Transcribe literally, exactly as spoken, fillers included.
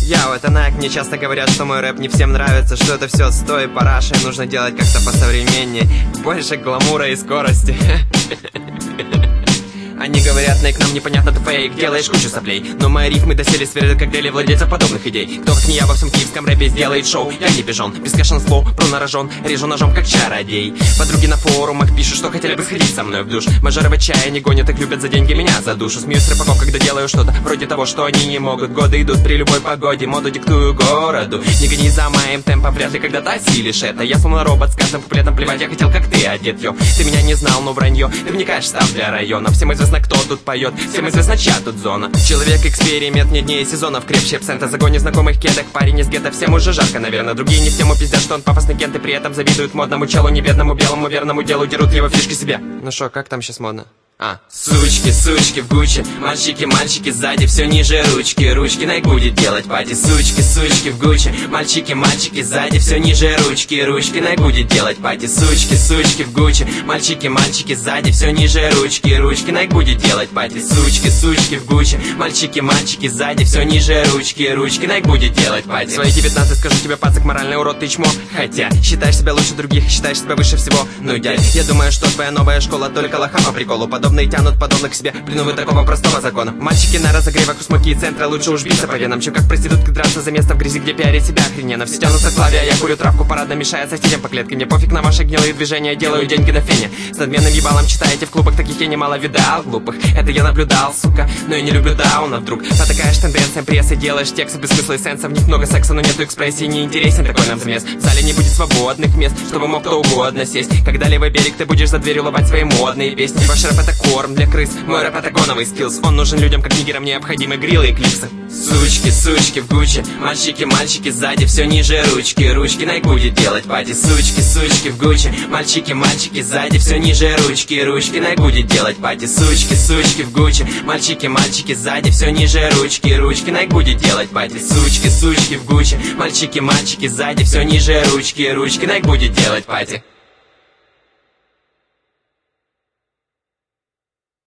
Я вот она, мне часто говорят, что мой рэп не всем нравится, что это все отстой, параша, и нужно делать как-то посовременнее, больше гламура и скорости. Они говорят, на к нам непонятно ты фейк, делаешь кучу соплей. Но мои рифмы доселе сверят, как дели владельцев подобных идей. Кто как не я во всем киевском рэпе сделает шоу. Я не пижон, без кэшен слов, пронарожен, режу ножом как чародей. Подруги на форумах пишут, что хотели бы сходить со мной в душ. Мажоры в отчаянии гонят, так любят за деньги меня за душу. Смеюсь с рэпаков, когда делаю что-то вроде того, что они не могут. Годы идут при любой погоде, моду диктую городу. Не гони за моим темпом, вряд ли когда-то осилишь это. Я словно робот с каждым куплетом, плевать я хотел, как ты одет, йо. Ты меня не знал, но вранье, ты вникаешь в став для района. Всем известно, кто тут поет, всем известно, чья тут зона. Человек-эксперимент, не дней сезонов, крепче абсента, загоне знакомых кедок, парень из гетто, всем уже жарко, наверное. Другие не в тему пиздят, что он пафосный кент, и при этом завидуют модному челу, не бедному, белому, верному делу, дерут его фишки себе. Ну шо, как там сейчас модно? А. Сучки, сучки в Гуччи, мальчики, мальчики сзади, все ниже ручки, ручки Найк будет делать пати. Сучки, сучки в Гуччи, мальчики, мальчики сзади, все ниже ручки, ручки Найк будет делать пати. Сучки, сучки в Гуччи, мальчики, мальчики сзади, все ниже ручки, ручки Найк будет делать пати. Сучки, сучки в Гуччи, мальчики, мальчики сзади, все ниже ручки, ручки Найк будет делать пати. Свои девятнадцать скажу тебе, пацак, моральный урод, ты чмо. Хотя считаешь себя лучше других, считаешь себя выше всего. Ну дядь, я думаю, что твоя новая школа только лоха по приколу. Подобные тянут подобно к себе, блин, вы такого простого закона. Мальчики на разогревах у смоки и центра, лучше уж биться по венам, чем как проститутки драться за место в грязи, где пиарить себя охрененно. Все тянутся к славе, а я курю травку, парадно мешая соседям по клетке. Мне пофиг на ваши гнилые движения, делаю деньги на фене. С надменным ебалом читаете в клубах, таких я немало видал, глупых. Это я наблюдал, сука, но я не люблю дауна вдруг. Потакаешь тенденциям прессы, делаешь тексты без смысла и сенса. В них много секса, но нету экспрессии, не интересен такой нам замес. В зале не будет свободных мест, чтобы мог кто угодно сесть. Когда левый берег, ты будешь за дверью ловать свои модные песни. Ваш рэп это корм для крыс, мой рэп это гоновый скиллс. Он нужен людям, как нигерам необходимы гриллы и клипсы. Сучки, сучки в Гуччи, мальчики, мальчики сзади, все ниже ручки, ручки Найк будет делать пати. Сучки, сучки в Гуччи, мальчики, мальчики сзади, все ниже ручки, ручки Найк будет делать пати. Сучки, сучки в Гуччи, мальчики, мальчики сзади, все ниже ручки, ручки Найк будет делать пати. Сучки, сучки в Гуччи, мальчики, мальчики сзади, все ниже ручки, ручки Найк будет делать пати.